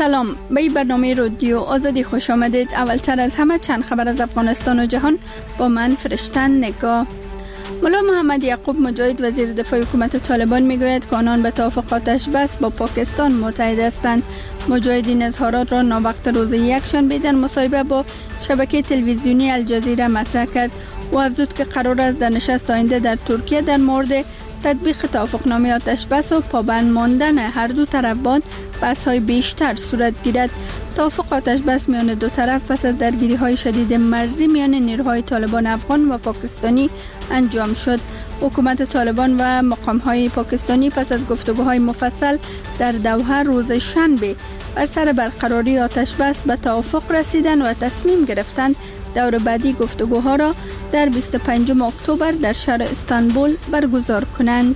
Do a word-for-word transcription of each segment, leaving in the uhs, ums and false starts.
سلام، به این برنامه رادیو آزادی خوش آمدید. اولتر از همه چند خبر از افغانستان و جهان با من فرشتن نگاه. ملا محمد یعقوب مجاهد وزیر دفاع حکومت طالبان میگوید که آنان به توافق آتش بس با پاکستان متحد هستند. مجاهد این اظهارات را ناوقت روز یکشنبه در مصاحبه با شبکه تلویزیونی الجزیره مطرح کرد و افزود که قرار است در نشست آینده در ترکیه در مورد تطبیق توافقنامه آتش بس و پابند ماندن هر دو طرف باند بحث‌های بیشتر صورت گیرد. توافق آتش بس میان دو طرف پس از درگیری‌های شدید مرزی میان نیروهای طالبان افغان و پاکستانی انجام شد. حکومت طالبان و مقام‌های پاکستانی پس از گفتگوهای مفصل در دوحه روز شنبه بر سر برقراری آتش بس به توافق رسیدند و تصمیم گرفتند دور بعدی گفتگوها را در بیست و پنجم اکتبر در شهر استانبول برگزار کنند.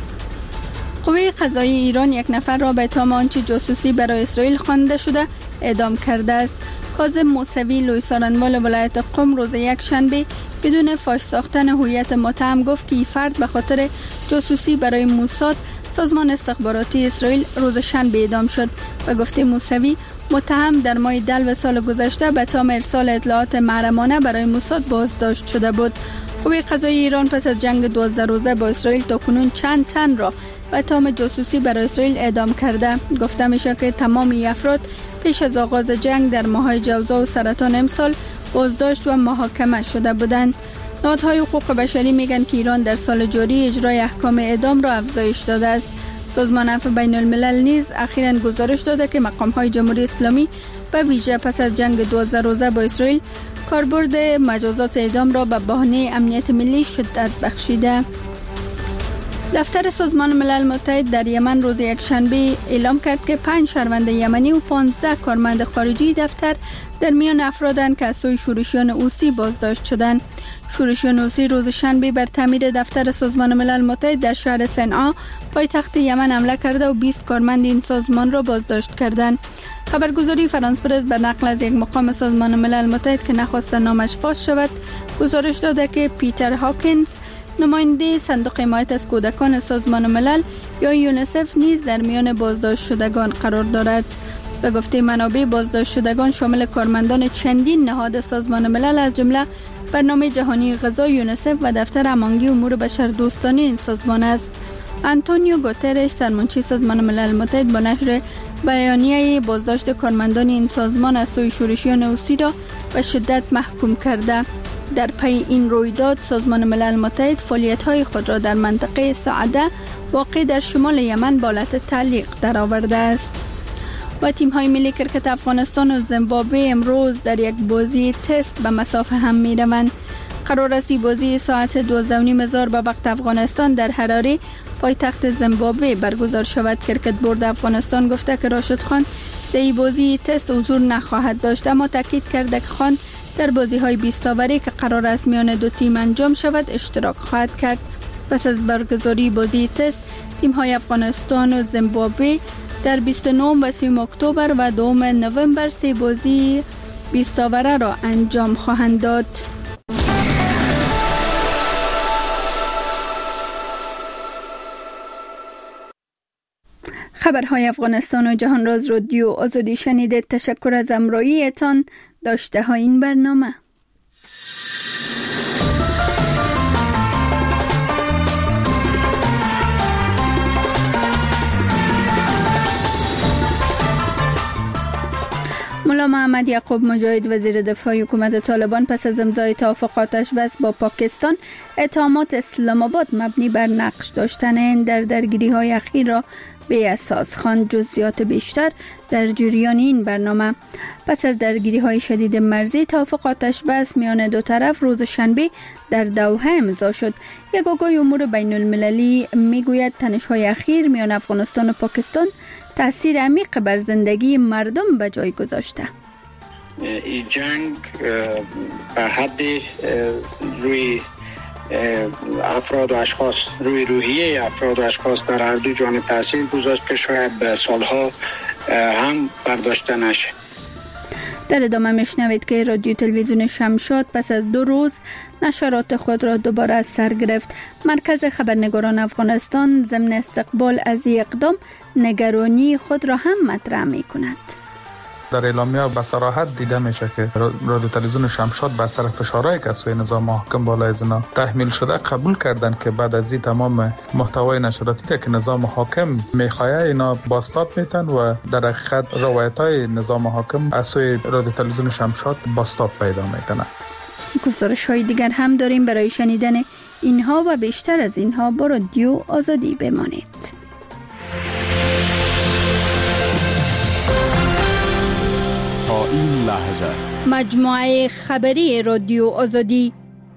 قوه قضایی ایران یک نفر را به اتهام آنچه جاسوسی برای اسرائیل خوانده شده اعدام کرده است. کاظم موسوی لوی سارنوال ولایت قم روز یک شنبه بدون فاش ساختن هویت متهم گفت که این فرد به خاطر جاسوسی برای موساد سازمان استخباراتی اسرائیل روز شنبه اعدام شد. و گفته موسوی متهم در ماه دلو سال گذشته به اتهام ارسال اطلاعات محرمانه برای موساد بازداشت شده بود. قوه قضایی ایران پس از جنگ دوازده روزه با اسرائیل تاکنون چند تن را به اتهام جاسوسی برای اسرائیل اعدام کرده. گفته میشه که تمام این افراد پیش از آغاز جنگ در ماه‌های جوزا و سرطان امسال بازداشت و محاکمه شده بودند. نهادهای حقوق بشری میگن که ایران در سال جاری اجرای احکام اعدام را افزایش داده است. سازمان عفو بین الملل نیز اخیراً گزارش داده که مقام‌های جمهوری اسلامی به ویژه پس از جنگ دوازده روزه با اسرائیل کاربرد مجازات اعدام را به بهانه امنیت ملی شدت بخشیده. دفتر سازمان ملل متحد در یمن روز یکشنبه اعلام کرد که پنج شهروند یمنی و پانزده کارمند خارجی دفتر در میان افرادند که از سوی شورشیان حوثی بازداشت شدند. شورشیان حوثی روز شنبه بر تعمیر دفتر سازمان ملل متحد در شهر صنعا پایتخت یمن حمله کرده و بیست کارمند این سازمان را بازداشت کردند. خبرگزاری فرانس پرس به نقل از یک مقام سازمان ملل متحد که نخواست نامش فاش شود گزارش داده که پیتر هاکینز نماینده صندوق حمایت از کودکان سازمان ملل یا یونیسف نیز در میان بازداشت شدگان قرار دارد. به گفته منابع بازداشت شدگان شامل کارمندان چندین نهاد سازمان ملل از جمله برنامه جهانی غذا یونیسف و دفتر امانگی امور بشردوستانه این سازمان است. آنتونیو گوترش سرمنشی سازمان ملل متحد با نشر بیانیه بازداشت کارمندان این سازمان از سوی شورشیان حوثی را به شدت محکوم کرده. در پی این رویداد سازمان ملل متحد فعالیت‌های خود را در منطقه سعده واقع در شمال یمن به حالت تعلیق درآورده است. و تیم‌های ملی کرکت افغانستان و زیمبابوه امروز در یک بازی تست به مسافه هم می‌روند. قرار است بازی ساعت دوازده و نیم ظهر به وقت افغانستان در حراره پایتخت زیمبابوه برگزار شود. کرکت بورد افغانستان گفته که راشد خان در این بازی تست حضور نخواهد داشت، اما تاکید کرده که خان در بازی‌های بیست اوری که قرار است میان دو تیم انجام شود اشتراک خواهد کرد. پس از برگزاری بازی تست تیم‌های افغانستان و زیمبابوه در بیست و نه و سی اکتبر و دوم نوامبر سه بازی بیست اوره را انجام خواهند داد. خبرهای افغانستان و جهان را از رادیو آزادی شنیدید. تشکر از همراهیتان. داشته های این برنامه ملا محمد یعقوب مجاهد وزیر دفاع حکومت طالبان پس از امضای توافق آتش بس با پاکستان اتهامات اسلام آباد مبنی بر نقش داشتن در درگیری‌های اخیر را به اساس خواند. جزئیات بیشتر در جریان این برنامه. پس از درگیری‌های شدید مرزی توافق آتش بس میان دو طرف روز شنبه در دوحه امضا شد. یک آگاه امور بین المللی میگوید تنش‌های اخیر میان افغانستان و پاکستان تأثیر عمیق بر زندگی مردم به جای گذاشته. این جنگ بر حد روی افراد و اشخاص روی روحیه افراد و اشخاص در هر دو جانب تاثیر گذاشت که شاید به سالها هم برداشته نشه. در ادامه میشنوید که رادیو تلویزیون شمشاد پس از دو روز نشرات خود را دوباره از سر گرفت. مرکز خبرنگاران افغانستان ضمن استقبال از این اقدام نگرانی خود را هم مطرح می کند. در اعلامیه به صراحت دیده میشه که رادیو تلویزیون شمشاد به اثر فشارهای که سوی نظام حاکم بالای از اینا تحمیل شده قبول کردن که بعد از این تمام محتوای نشراتی را که نظام حاکم میخواه اینا بازتاب میتن و در حقیقت روایت‌های نظام حاکم از سوی رادیو تلویزیون شمشاد بازتاب پیدا میکنه. گزارش های دیگر هم داریم. برای شنیدن اینها و بیشتر از اینها با رادیو آزادی بمانید. تا این لحظه مجموعه خبری رادیو آزادی.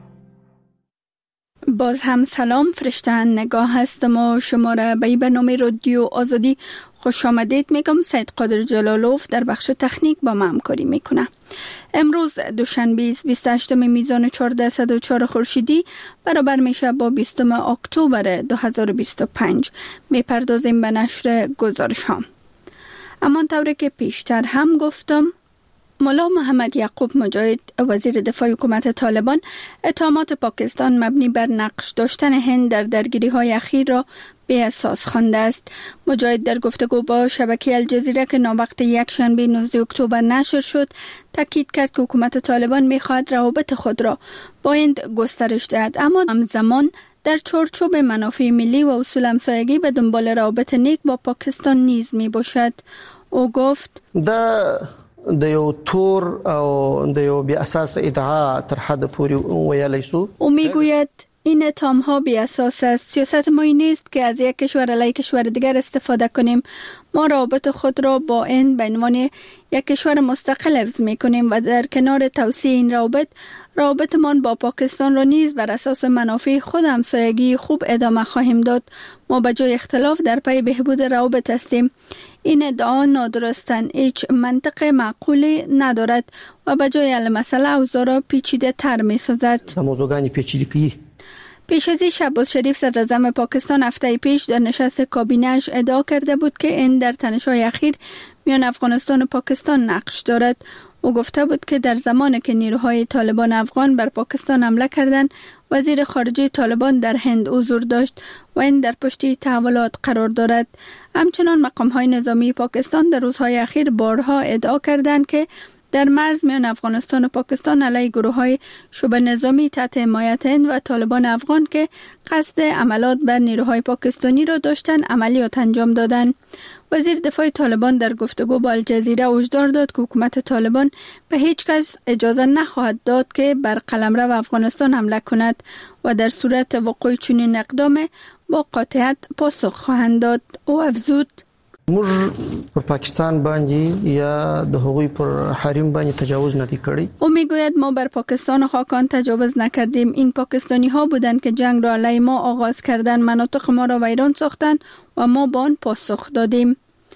باز هم سلام، فرشتن نگاه هستم و شما را به برنامه رادیو آزادی خوش آمدید میگم. سید قادر جلالوف در بخش تکنیک با ما همکاری میکنه. امروز دوشنبه بیست و هشتم میزان چهارصد و چهار خورشیدی برابر میشه با بیستم اکتبر دو هزار و بیست و پنج. میپردازیم به نشر گزارش ها. اما طوری که پیشتر هم گفتم، ملا محمد یعقوب مجاهد وزیر دفاع حکومت طالبان اتهامات پاکستان مبنی بر نقش داشتن هند در درگیری های اخیر را بی اساس خوانده است. مجاهد در گفتگو با شبکه الجزیره که ناوقت یک شنبه نوزدهم اکتبر نشر شد تاکید کرد که حکومت طالبان می‌خواهد روابط خود را با هند گسترش دهد، اما همزمان در چارچوب منافع ملی و اصول همسایگی به دنبال روابط نیک با پاکستان نیز میباشد. او گفت دا د یو تور او د یو بی اساس ادعا تر حد پوری ویلی سو. او میگوید این اتهام ها بی اساس است. سیاست ما این نیست که از یک کشور علیه کشور دیگر استفاده کنیم. ما روابط خود را با هند به عنوان یک کشور مستقل حفظ می کنیم و در کنار توسعه این روابط روابطمان با پاکستان را نیز بر اساس منافع خود همسایگی خوب ادامه خواهیم داد. ما به جای اختلاف در پی بهبود روابط هستیم. این ادعا نادرستن، هیچ منطق معقولی ندارد و به جای حل مسئله اوضاع را پیچیده تر می سازد. موضوعانی پیچیده کی پیش از این شهباز شریف صدر اعظم پاکستان هفته پیش در نشست کابینه‌اش ادعا کرده بود که این در تنش‌های اخیر میان افغانستان و پاکستان نقش دارد. او گفته بود که در زمانی که نیروهای طالبان افغان بر پاکستان حمله کردند، وزیر خارجه طالبان در هند حضور داشت و این در پشت تحولات قرار دارد. همچنان مقام‌های نظامی پاکستان در روزهای اخیر بارها ادعا کردند که در مرز میان افغانستان و پاکستان علیه گروه‌های شبه نظامی تحت حمایت هند و طالبان افغان که قصد حملات بر نیروهای پاکستانی را داشتند عملیات انجام دادند. وزیر دفاع طالبان در گفتگو با الجزیره هشدار داد که حکومت طالبان به هیچ کس اجازه نخواهد داد که بر قلمرو افغانستان حمله کند و در صورت وقوع چنین اقدام با قاطعیت پاسخ خواهند داد. او افزود موږ پر پاکستان باندې یا د هغوی پر حریم باندې تجاوز ندی کړی. او میگوید ما بر پاکستان و خاکان تجاوز نکردیم. این پاکستانی ها بودند که جنگ را علیه ما آغاز کردند، مناطق ما را ویران ساختند و ما با آن پاسخ دادیم.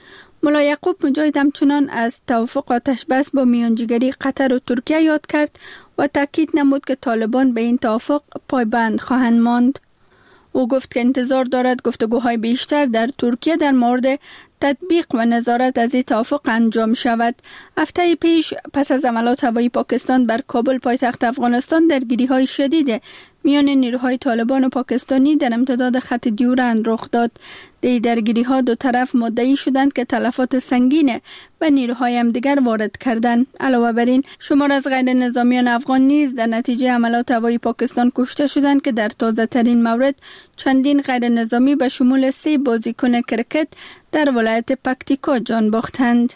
ملا یعقوب مجاهد همچنان از توافق آتش بس با میانجیگری قطر و ترکیه یاد کرد و تاکید نمود که طالبان به این توافق پایبند خواهند ماند. او گفت که انتظار دارد گفتگوهای بیشتر در ترکیه در مورد تطبیق و نظارت از این توافق انجام شود. هفته پیش پس از حملات هوایی پاکستان بر کابل پایتخت افغانستان درگیری‌های شدید میان نیروهای طالبان و پاکستانی در امتداد خط دیورند رخ داد. در درگیری‌ها دو طرف مدعی شدند که تلفات سنگین به نیروهای همدیگر وارد کردند. علاوه بر این شمار از غیر نظامیان افغان نیز در نتیجه حملات هوایی پاکستان کشته شدند که در تازه ترین مورد چندین غیر نظامی به شمول سه بازیکن کرکت در ولایت پکتیکا جان باختند.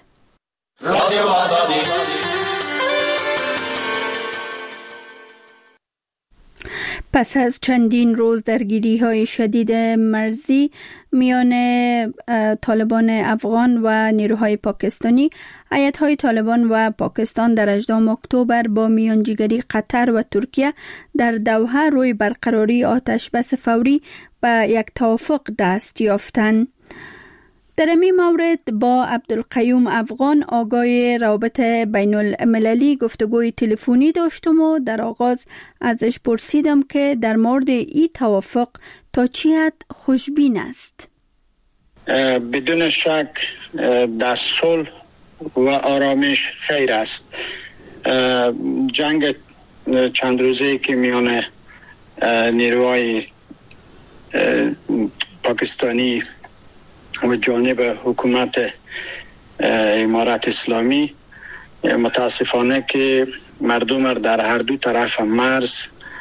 رادیو آزادی. پس از چندین روز درگیری های شدید مرزی میان طالبان افغان و نیروهای پاکستانی، هیئت‌های طالبان و پاکستان در هجدهم اکتبر با میانجیگری قطر و ترکیه در دوحه روی برقراری آتش بس فوری و یک توافق دست یافتند. در این مورد با عبدالقیوم افغان آقای روابط بین المللی گفتگوی تلفنی داشتم و در آغاز ازش پرسیدم که در مورد این توافق تا چی حد خوشبین است. بدون شک در صلح و آرامش خیر است. جنگ چند روزه که میان نیروهای پاکستانی و جانب حکومت امارات اسلامی متاسفانه که مردم در هر دو طرف مرز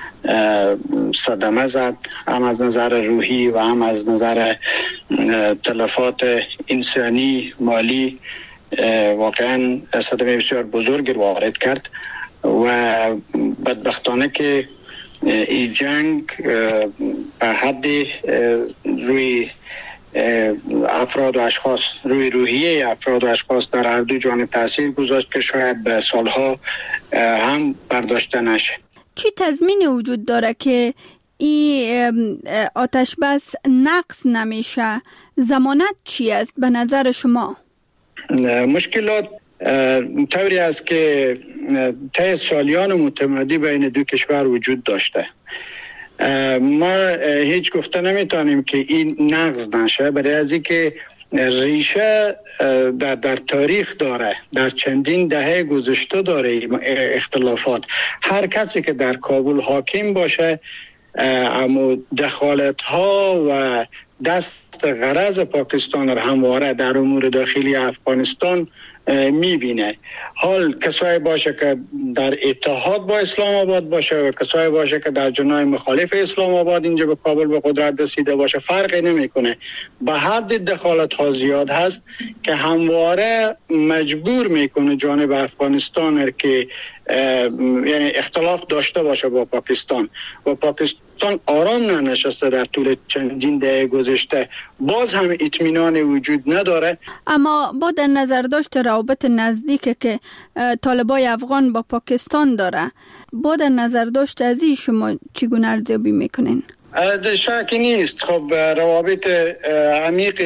صدمه زد، هم از نظر روحی و هم از نظر تلفات انسانی مالی. واقعا صدمه بسیار بزرگی وارد کرد و بدبختانه که این جنگ به حد روی افراد و اشخاص، روی روحیه افراد و اشخاص در هر دو جانب تاثیر گذاشت که شاید به سالها هم برداشته نشه. چی تضمین وجود داره که این آتش بس نقص نمیشه؟ ضمانت چی است به نظر شما؟ مشکلات طوری است که طی سالیان متمادی بین دو کشور وجود داشته. ما هیچ گفته نمیتونیم که این نقض نشه، برای از اینکه ریشه در, در تاریخ داره، در چندین دهه گذشته داره اختلافات. هر کسی که در کابل حاکم باشه اما دخالت ها و دست غرض پاکستان را همواره در امور داخلی افغانستان میبینه. حال کسایی باشه که در اتحاد با اسلام آباد باشه و کسایی باشه که در جناح مخالف اسلام آباد اینجا به کابل به قدرت رسیده باشه، فرقی نمیکنه. به حد دخالت ها زیاد هست که همواره مجبور میکنه جانب افغانستان که یعنی اختلاف داشته باشه با پاکستان و پاکستان آرام ننشسته در طول چندین دهه گذشته، باز هم اطمینان وجود نداره. اما با در نظر داشت روابط نزدیک که طالبای افغان با پاکستان داره، با در نظر داشت از این شما چگونه ارزیابی میکنین؟ شکی نیست. خب روابط عمیق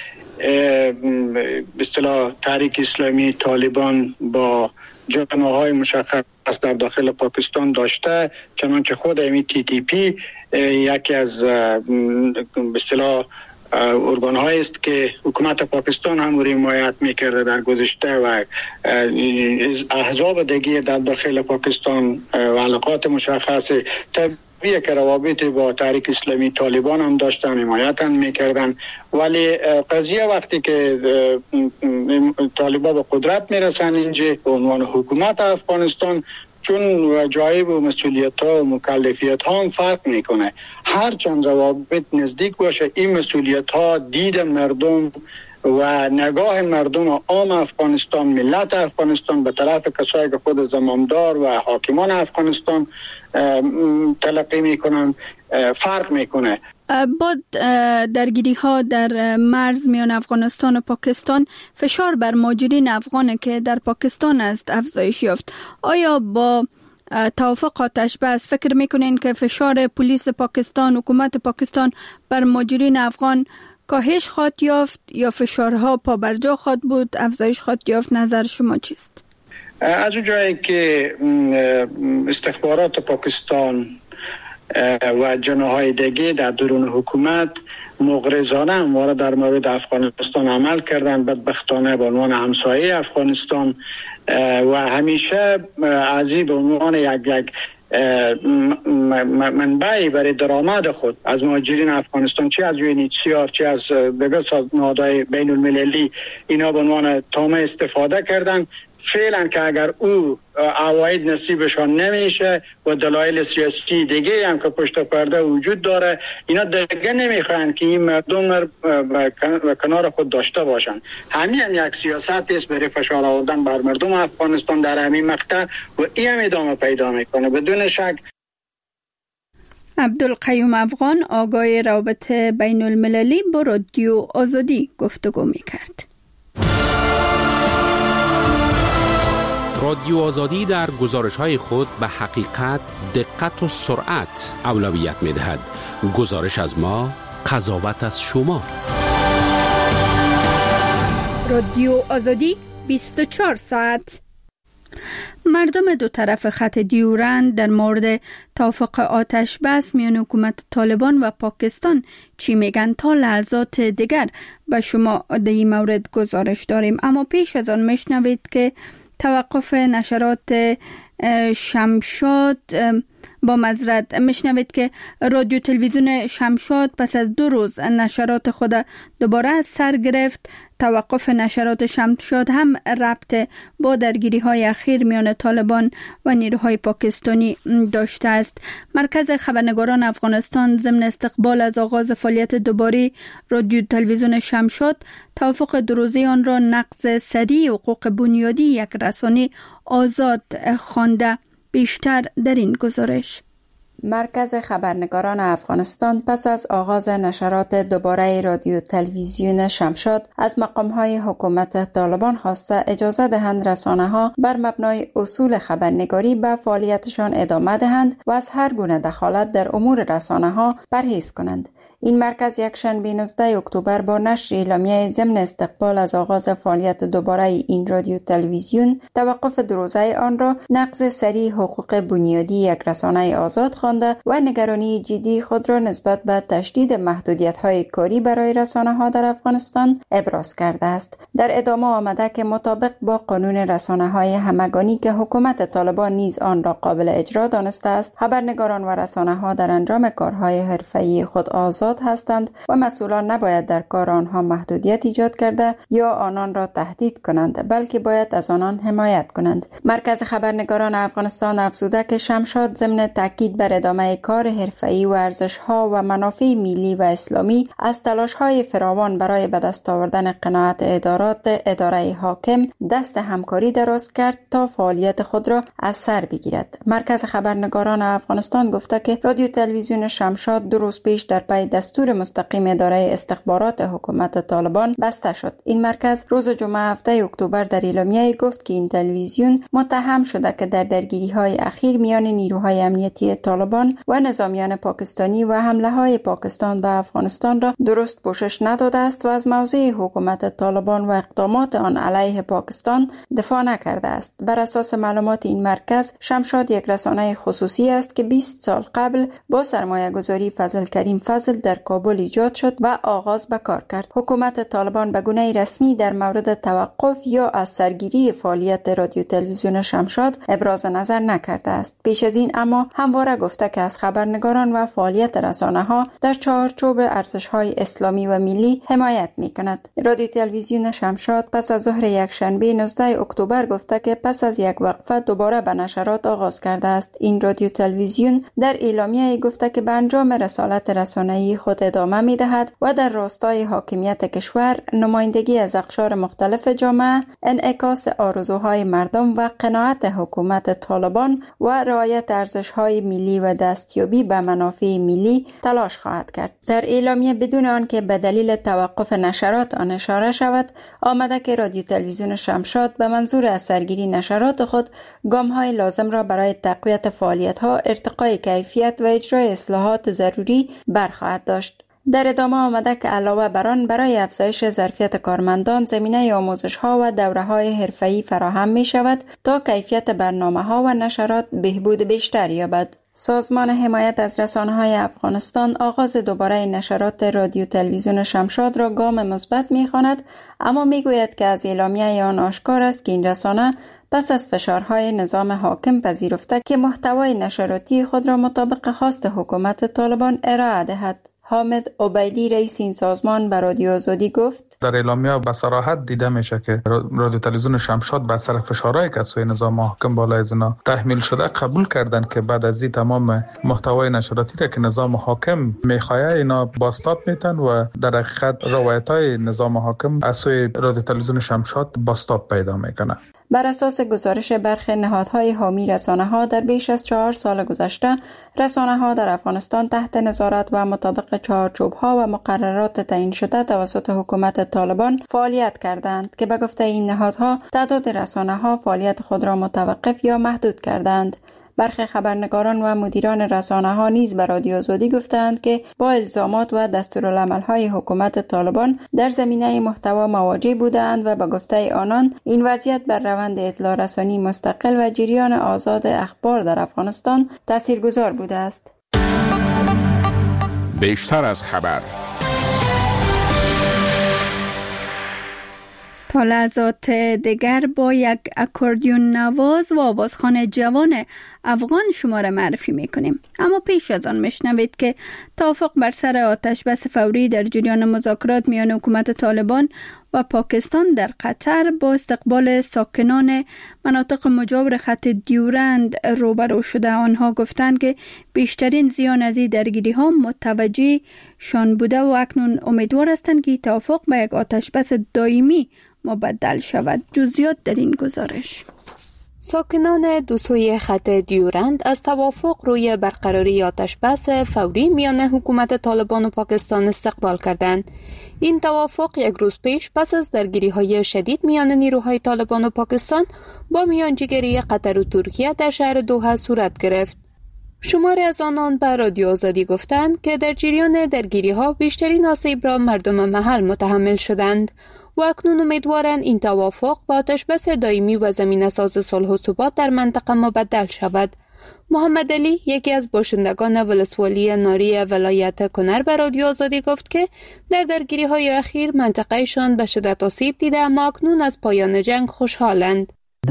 به اصطلاح تحریک اسلامی طالبان با جناح‌های مشخص در داخل پاکستان داشته، چنانچه خود امی تی تی پی یکی از به اصطلاح ارگان‌هایی است که حکومت پاکستان هم رو حمایت می‌کرده در گذشته و احزاب دیگه در داخل پاکستان و علاقات مشخص طبیعیه که روابط با تحریک اسلامی طالبان هم داشتن، حمایت هم میکردن. ولی قضیه وقتی که طالبان به قدرت میرسن اینجا به عنوان حکومت افغانستان، چون جایب و مسئولیت ها و مکلفیت ها هم فرق میکنه، هر چند روابط نزدیک باشه این مسئولیت ها دید مردم و نگاه مردم عام افغانستان، ملت افغانستان به طرف کسایی که خود زمامدار و حاکمان افغانستان تلقی میکنن فرق میکنه. با درگیری ها در مرز میان افغانستان و پاکستان، فشار بر مهاجرین افغان که در پاکستان است افزایش یافت. آیا با توافق آتش بس فکر میکنین که فشار پلیس پاکستان، حکومت پاکستان بر مهاجرین افغان کاهش خواهد یافت یا فشارها پابرجا خواهد بود، افزایش خواهد یافت؟ نظر شما چیست؟ از اون جایی که استخبارات پاکستان و جناح‌های دیگه در درون حکومت مغرضانه همواره در مورد افغانستان عمل کردن، بدبختانه به عنوان همسایه افغانستان و همیشه از این به عنوان یک یک منبعی برای درآمد خود از مهاجرین افغانستان، چه از یو ان اچ سی آر چه از دیگر نهادهای بین المللی، اینا به عنوان تامه استفاده کردن. فعلا که اگر او عواید نصیبشان نمیشه و دلایل سیاسی دیگه هم که پشت پرده وجود داره، اینا دیگه نمیخوان که این مردم و کنار خود داشته باشن. همین هم یک سیاست است برای فشار آوردن بر مردم افغانستان در همین مقطع و این هم ادامه پیدا میکنه بدون شک. عبدالقیوم افغان، آگاه روابط بین المللی، با رادیو آزادی گفتگو میکرد. رادیو آزادی در گزارش‌های خود به حقیقت، دقت و سرعت اولویت می‌دهد. گزارش از ما، قضاوت از شما. رادیو آزادی بیست و چهار ساعت. مردم دو طرف خط دیورند در مورد توافق آتش بس میان حکومت طالبان و پاکستان چی میگن تا لحظات دیگر به شما در این مورد گزارش داریم. اما پیش از آن میشنوید که توقف نشرات شمشاد با معذرت میشنوید که رادیو تلویزیون شمشاد پس از دو روز نشرات خود دوباره از سر گرفت. توقف نشرات شمشاد هم ربط با درگیری های اخیر میان طالبان و نیروهای پاکستانی داشته است. مرکز خبرنگاران افغانستان ضمن استقبال از آغاز فعالیت دوباره رادیو تلویزیون شمشاد توافق دو روزه آن را نقض سریع حقوق بنیادی یک رسانه آزاد خوانده. بیشتر در این گزارش. مرکز خبرنگاران افغانستان پس از آغاز نشرات دوباره رادیو تلویزیون شمشاد از مقام‌های حکومت طالبان خواسته اجازه دهند رسانه‌ها بر مبنای اصول خبرنگاری به فعالیتشان ادامه دهند و از هر گونه دخالت در امور رسانه‌ها پرهیز کنند. این مرکز یکشنبه نوزدهم اکتبر با نشر اعلامیه ضمن استقبال از آغاز فعالیت دوباره این رادیو تلویزیون توقف دو روزه آن را نقض سریع حقوق بنیادی یک رسانه آزاد خوانده و نگرانی جدی خود را نسبت به تشدید محدودیت‌های کاری برای رسانه‌ها در افغانستان ابراز کرده است. در ادامه آمده که مطابق با قانون رسانه‌های همگانی که حکومت طالبان نیز آن را قابل اجرا دانسته است، خبرنگاران و رسانه‌ها در انجام کارهای حرفه‌ای خود آزاد هستند و مسئولان نباید در کار آنها محدودیت ایجاد کرده یا آنان را تهدید کنند، بلکه باید از آنان حمایت کنند. مرکز خبرنگاران افغانستان افزوده که شمشاد ضمن تاکید بر ادامه کار حرفه‌ای و ارزش‌ها و منافع ملی و اسلامی از تلاش‌های فراوان برای به دست آوردن قناعت ادارات اداره حاکم دست همکاری دراز کرد تا فعالیت خود را از سر بگیرد. مرکز خبرنگاران افغانستان گفته که رادیو تلویزیون شمشاد دو روز پیش در پی دستور مستقیم اداره استخبارات حکومت طالبان بسته شد. این مرکز روز جمعه هفتم اکتبر در اعلامیه گفت که این تلویزیون متهم شده که در درگیری‌های اخیر میان نیروهای امنیتی طالبان و نظامیان پاکستانی و حمله‌های پاکستان به افغانستان را درست پوشش نداده است و از موضع حکومت طالبان و اقدامات آن علیه پاکستان دفاع نکرده است. بر اساس معلومات این مرکز، شمشاد یک رسانه خصوصی است که بیست سال قبل با سرمایه‌گذاری فضل کریم فضل در کابل ایجاد شد و آغاز به کار کرد. حکومت طالبان به گونه رسمی در مورد توقف یا از سرگیری فعالیت رادیو تلویزیون شمشاد ابراز نظر نکرده است. پیش از این اما همواره گفته که از خبرنگاران و فعالیت رسانه‌ها در چارچوب ارزش‌های اسلامی و ملی حمایت می‌کند. رادیو تلویزیون شمشاد پس از ظهر یکشنبه نوزدهم اکتبر گفته که پس از یک وقفه دوباره به نشرات آغاز کرده است. این رادیو تلویزیون در اعلامیه گفته که به انجام رسالت رسانه‌ای خود ادامه می‌دهد و در راستای حاکمیت کشور، نمایندگی از اقشار مختلف جامعه، انعکاس آرزوهای مردم و قناعت حکومت طالبان و رعایت ارزش‌های ملی و دستیابی به منافع ملی تلاش خواهد کرد. در اعلامیه بدون آنکه به دلیل توقف نشرات آن اشاره شود، آمده که رادیو تلویزیون شمشاد به منظور از سرگیری نشرات خود گام‌های لازم را برای تقویت فعالیت‌ها، ارتقای کیفیت و اجرای اصلاحات ضروری برخواهد داشت. در ادامه آمده که علاوه بر آن برای افزایش ظرفیت کارمندان زمینه آموزش‌ها و دوره‌های حرفه‌ای فراهم می‌شود تا کیفیت برنامه‌ها و نشرات بهبود بیشتر یابد. سازمان حمایت از رسانه‌های افغانستان آغاز دوباره نشرات رادیو تلویزیون شمشاد را گام مثبت می‌خواند، اما می‌گوید که از اعلامیه آن آشکار است که این رسانه پس از فشارهای نظام حاکم پذیرفته که محتوای نشراتی خود را مطابق خواست حکومت طالبان ارائه دهد. حامد عبیدی رئیس این سازمان به رادیو آزادی گفت: در اعلامیه به صراحت دیده میشه که رادیو تلویزیون شمشاد به اثر فشارهای که از سوی نظام حاکم بالای زنا تحمیل شده قبول کردن که بعد از این تمام محتوای نشراتی را که نظام حاکم میخواه اینا بازتاب میتن و در حقیقت روایت‌های نظام حاکم از سوی رادیو تلویزیون شمشاد بازتاب پیدا میکنه. بر اساس گزارش برخی نهادهای حامی رسانه‌ها در بیش از چهار سال گذشته، رسانه‌ها در افغانستان تحت نظارت و مطابق چارچوب‌ها و مقررات تعیین شده توسط حکومت طالبان فعالیت کردند که به گفته این نهادها تعداد رسانه‌ها فعالیت خود را متوقف یا محدود کردند. برخی خبرنگاران و مدیران رسانه‌ها نیز به رادیو آزادی گفتند که با الزامات و دستورالعمل‌های حکومت طالبان در زمینه محتوا مواجه بودند و به گفته آنان این وضعیت بر روند اطلاع رسانی مستقل و جریان آزاد اخبار در افغانستان تاثیرگذار بوده است. بیشتر از خبر. تا لحظات دیگر با یک اکوردیون نواز و آوازخوان جوان افغان شما را معرفی میکنیم. اما پیش از آن میشنوید که توافق بر سر آتش بس فوری در جریان مذاکرات میان حکومت طالبان و پاکستان در قطر با استقبال ساکنان مناطق مجاور خط دیورند روبرو شده. آنها گفتند که بیشترین زیان از این درگیری ها متوجه شان بوده و اکنون امیدوار هستند که توافق به یک آتش بس دائمی مبدل شود. جزئیات در این گزارش. ساکنان دو سوی خط دیورند از توافق روی برقراری آتشبس فوری میان حکومت طالبان و پاکستان استقبال کردند. این توافق یک روز پیش پس از درگیری‌های شدید میان نیروهای طالبان و پاکستان با میانجیگری قطر و ترکیه در شهر دوحه صورت گرفت. شماری از آنان به رادیو آزادی گفتند که در جریان درگیری‌ها بیشترین آسیب را مردم محل متحمل شدند و اکنون امیدوارند این توافق با آتشبس دائمی و زمینه‌ساز صلح و ثبات در منطقه مبدل شود. محمد علی، یکی از باشندگان ولسوالی ناری ولایت کنر، به رادیو آزادی گفت که در درگیری‌های اخیر منطقه‌شان به شدت آسیب دیده اما اکنون از پایان جنگ خوشحالند.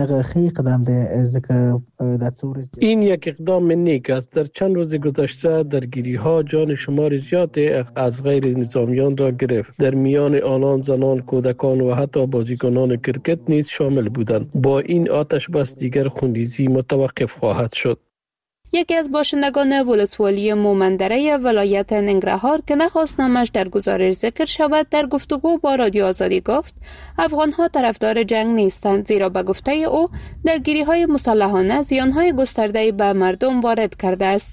این یک اقدام نیک است. در چند روز گذشته درگیری ها جان شمار زیادی از غیر نظامیان را گرفت. در میان آنان زنان، کودکان و حتی بازیکنان کرکت نیز شامل بودند. با این آتش بس دیگر خونریزی متوقف خواهد شد. یکی از باشندگان ولسوالی مومندره ولایت ننگرهار که نخواست نامش در گزارش ذکر شود در گفتگو با رادیو آزادی گفت افغان‌ها طرفدار جنگ نیستند، زیرا به گفته او درگیری‌های مسلحانه زیان‌های گسترده‌ای به مردم وارد کرده است.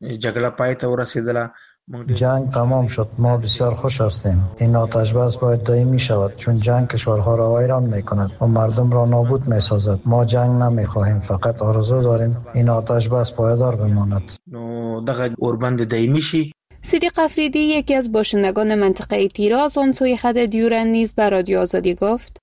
جنگ تمام شد. ما بسیار خوش هستیم. این آتش بس باید دائمی شود چون جنگ کشورها را ویران می کند و مردم را نابود می سازد. ما جنگ نمی خواهیم، فقط آرزو داریم این آتش بس پایدار بماند. نو دغه اوربند دائمی شي. صدیق افریدی، یکی از باشندگان منطقه تیراز آن سوی خط دیورند نیز به رادیو آزادی گفت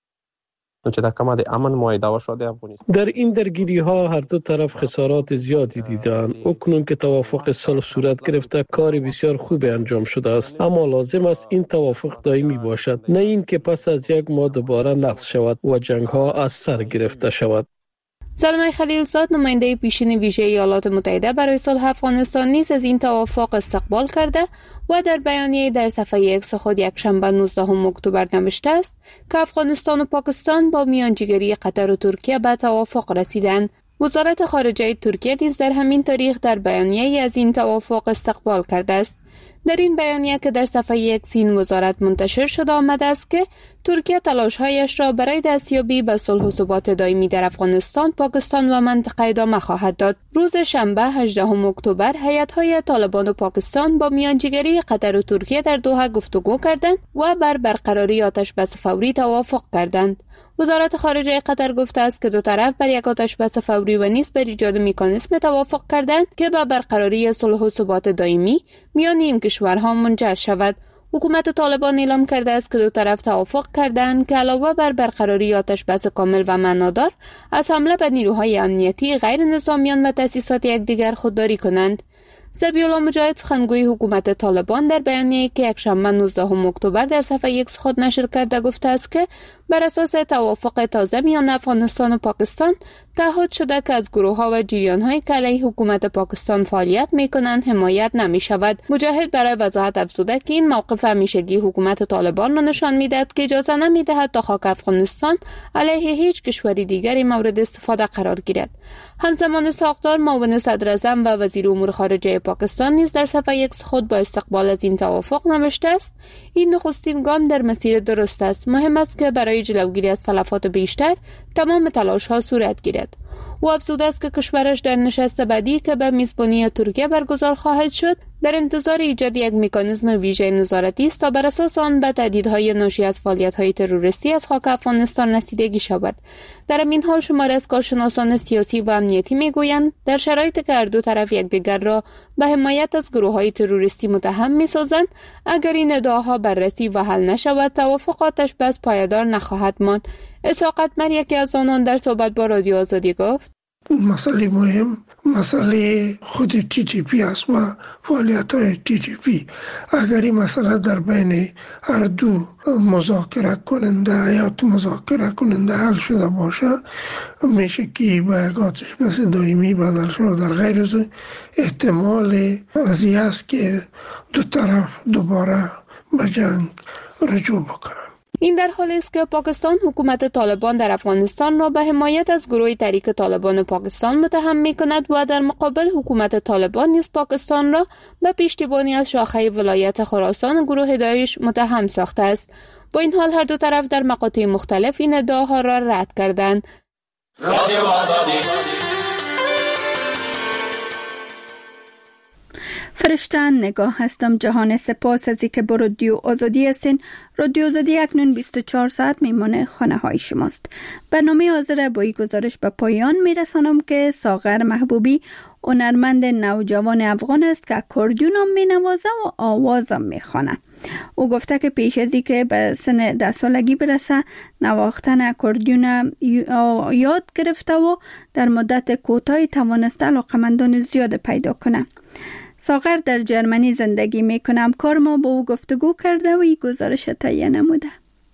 در این درگیری ها هر دو طرف خسارات زیادی دیدند. اکنون که توافق صلح صورت گرفته کار بسیار خوب انجام شده است، اما لازم است این توافق دائمی باشد، نه این که پس از یک ماه دوباره نقض شود و جنگ ها از سر گرفته شود. زلمه خلیلزاد، نماینده پیشین ویژه ایالات متحده برای صلح افغانستان، نیز از این توافق استقبال کرده و در بیانیه در صفحه ایکس خود یکشنبه نوزدهم اکتبر نوشته است که افغانستان و پاکستان با میانجیگری قطر و ترکیه به توافق رسیدند. وزارت خارجه ترکیه نیز در همین تاریخ در بیانیه از این توافق استقبال کرده است. در این بیانیه که در صفحه یک این وزارت منتشر شده آمده است که ترکیه تلاش‌هایش را برای دستیابی به صلح و ثبات دائمی در افغانستان، پاکستان و منطقه ادامه خواهد داد. روز شنبه هجدهم اکتبر هیئت‌های طالبان و پاکستان با میانجیگری قطر و ترکیه در دوحه گفتگو کردند و بر برقراری آتش بس فوری توافق کردند. وزارت خارجه قطر گفته است که دو طرف بر یک آتش بس فوری و نیز بر ایجاد مکانیزم توافق کردند که به برقراری صلح و ثبات دائمی میان این کشورها منجر شود. حکومت طالبان اعلام کرده است که دو طرف توافق کردند که علاوه بر برقراری آتش بس کامل و معنادار، از حمله به نیروهای امنیتی، غیر نظامیان و تأسیسات یکدیگر خودداری کنند. ذبیح‌الله مجاهد، سخنگوی حکومت طالبان، در بیانیه‌ای که یکشنبه نوزدهم اکتبر در صفحه ایکس خود نشر کرده گفته است که بر اساس توافق تازه میان افغانستان و پاکستان تعهد شده که از گروه‌ها و جریان‌هایی که علیه حکومت پاکستان فعالیت می‌کنند حمایت نمی‌شود. مجاهد برای وضاحت افزوده که این موقف همیشگی حکومت طالبان را نشان می‌دهد که اجازه نمی‌دهد تا خاک افغانستان علیه هیچ کشوری دیگری مورد استفاده قرار گیرد. همزمان ساختار، معاون صدر اعظم و وزیر امور خارجه پاکستان نیز در صفحه ایکس خود با استقبال از این توافق نوشته است: این نخستین گام در مسیر درست است. مهم است که برای جلوگیری از تلفات بیشتر تمام تلاش‌ها صورت گیرد. او افزوده است که کشورش در نشست بعدی که به میزبانی ترکیه برگزار خواهد شد در انتظار ایجاد یک مکانیزم ویژه نظارتی است تا بر اساس آن به تهدیدهای ناشی از فعالیت‌های تروریستی از خاک افغانستان رسیدگی شود. در همین حال شماری از کارشناسان سیاسی و امنیتی میگویند در شرایطی که هر دو طرف یکدیگر را به حمایت از گروه‌های تروریستی متهم می‌سازند، اگر این ادعاها بررسی و حل نشود، توافق آتش بس پایدار نخواهد ماند. اسحاق اتمر، یکی از آنان، در صحبت با رادیو آزادی گفت: مسئله مهم مسئله خود تی تی پی است و فعالیت های تی تی پی. اگر این مسئله در بین هر دو مذاکره کننده یا مذاکره کننده حل شده باشه، میشه که به یک آتش بس دائمی بدل شده. در غیر از احتمال از این است که دو طرف دوباره به جنگ رجوع بکنن. این در حالی است که پاکستان حکومت طالبان در افغانستان را به حمایت از گروه تحریک طالبان پاکستان متهم می کند و در مقابل حکومت طالبان نیز پاکستان را به پشتیبانی از شاخه ولایت خراسان گروه داعش متهم ساخته است. با این حال هر دو طرف در مقاطع مختلف این ادعاها را رد کردند. فرشته نگاه هستم. جهان سپاس از اینکه با رادیو آزادی هستین. رادیو آزادی اکنون بیست و چهار ساعت میمانه خانه های شماست. برنامه حاضر با این گزارش به پایان میرسانم که ساغر محبوبی هنرمند نوجوان افغان است که اکوردیون هم مینوازه و آواز هم میخوانه. او گفته که پیش از اینکه به سن ده سالگی برسه نواختن اکوردیون یاد گرفته و در مدت کوتاهی توانسته علاقمندان زیاد پیدا کنه. ساغر در جرمنی زندگی میکنه. همکار ما با او گفتگو کرده و این گزارش تهیه نموده.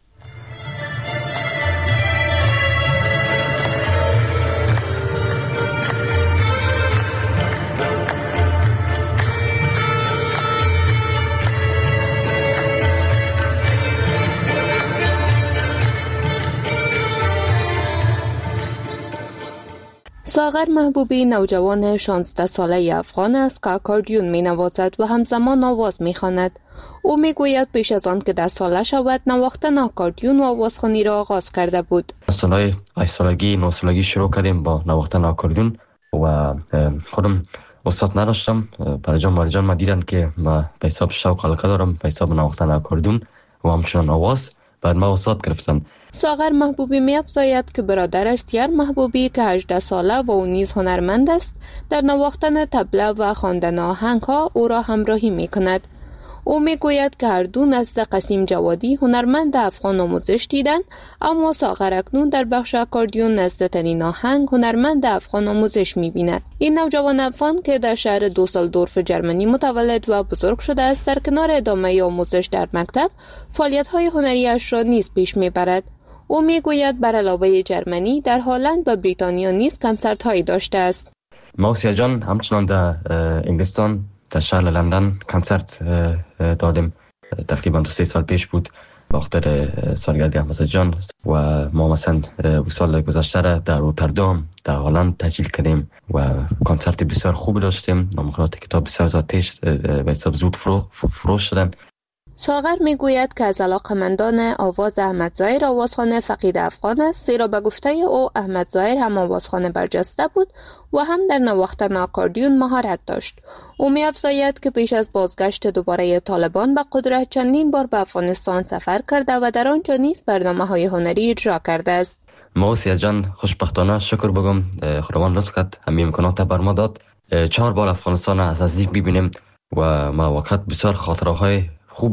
ساغر محبوبی نوجوان شانزده ساله افغان است که اکوردیون می نوازد و همزمان آواز می خواند. او می گوید پیش از آن که ده ساله شود نواختن اکوردیون و آوازخوانی را آغاز کرده بود. سالهای هشت سالگی نه سالگی شروع کردیم با نواختن اکوردیون و خودم استاد نداشتم. پرجان مارجان ما دیدن که ما به حساب شوق علاقه دارم به حساب نواختن اکوردیون و همچنان آواز. بعد ما استاد گرفتم. ساغر محبوبی می افزاید که برادرش سیر محبوبی که هجده ساله و او نیز هنرمند است در نواختن طبله و خواندن آهنگ ها او را همراهی می کند. او می گوید که هر دو نزد قسیم جوادی هنرمند افغان آموزش دیدند، اما ساغر اکنون در بخش اکوردیون نزد تنین آهنگ هنرمند افغان آموزش می بیند. این نوجوان افغان که در شهر دوسلدورف جرمنی متولد و بزرگ شده است در کنار ادامه آموزش در مکتب فعالیت های هنری اش را نیز پیش می برد. او می گوید بر علاوه جرمنی در هلند و بریتانیا نیز کنسرت هایی داشته است. موسیا جان همچنان در انگلستان در شهر لندن کنسرت دادیم. تقریبا دو سه سال پیش بود وقت سالگرد احمد جان و ما مثلا او سال گذشته را در روتردام در هلند تجلیل کردیم و کنسرت بسیار خوب داشتیم. نامخورات کتاب بسیار زیادش به حساب زود فرو فروش شدن. ساغر می گوید که از علاقمندان آواز احمد ظاهر آوازخوان فقید افغان است، زیرا به گفته او احمد ظاهر هم آوازخوان برجسته بود و هم در نواختن اکوردیون مهارت داشت. او می افزاید که پیش از بازگشت دوباره طالبان به قدرت چندین بار به افغانستان سفر کرده و در آنجا نیز برنامه‌های هنری اجرا کرده است. موسیا جان خوشبختانه شکر بگم خداوند لطف کرد همین امکانات بر ما داد. چهار بار افغانستان از نزدیک ببینیم و ما وقت بسیار خاطره‌های خوب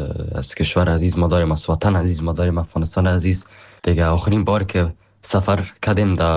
از کشور عزیز ما داریم، از وطن عزیز ما داریم، افغانستان عزیز. دیگه آخرین بار که سفر کردیم در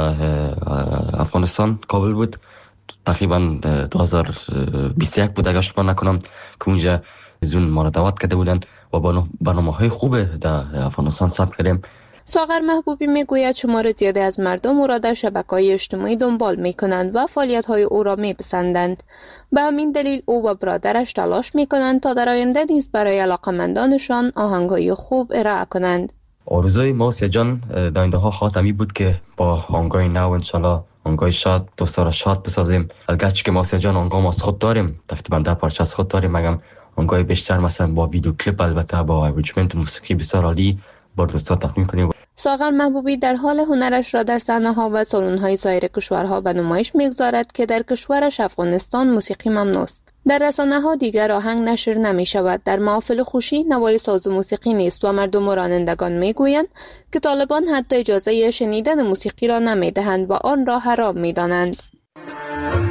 افغانستان کابل بود، تقریبا دو هزار و بیست و یک بود اگر اشتباه نکنم که اونجا زون ما را دعوت کرده بودن و برنامه‌های خوب در افغانستان ثبت کردیم. ساغر محبوبی میگوید شمار زیادی از مردم او را در شبکه‌های اجتماعی دنبال می‌کنند و فعالیت‌های او را می‌پسندند. به همین دلیل او و برادرش تلاش می‌کنند تا در آینده نیز برای علاقه‌مندانشان آهنگ‌های خوب ارائه کنند. آرزوی موسیا جان در آینده‌ها خاتمی بود که با آهنگ‌های نو انشالله آهنگ‌های شاد دوست را شاد بسازیم. البته که موسیا جان آهنگ از خود داریم، تقریبا ده پارچه از خود داریم، مگم آهنگ‌های بیشتر مثلا با ویدیو کلیپ البته با ارنجمنت موسیقی بسیار عالی با دوستان تقدیم کنیم. ساغر محبوبی در حال هنرش را در صحنه‌ها و سالن‌های سایر کشورها به نمایش می‌گذارد که در کشورش افغانستان موسیقی ممنوع است. در رسانه‌ها دیگر آهنگ نشر نمی‌شود. در محافل خوشی نوای ساز و موسیقی نیست و مردم و رانندگان می‌گویند که طالبان حتی اجازه شنیدن موسیقی را نمی‌دهند و آن را حرام می‌دانند.